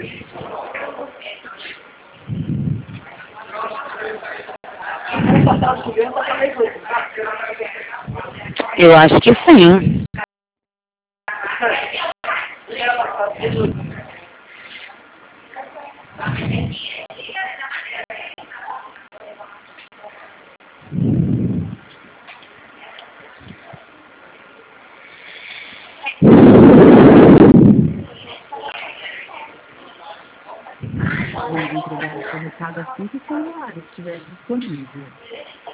Eu acho que sim. Vamos entregar o seu recado assim que o seu horário estiver disponível.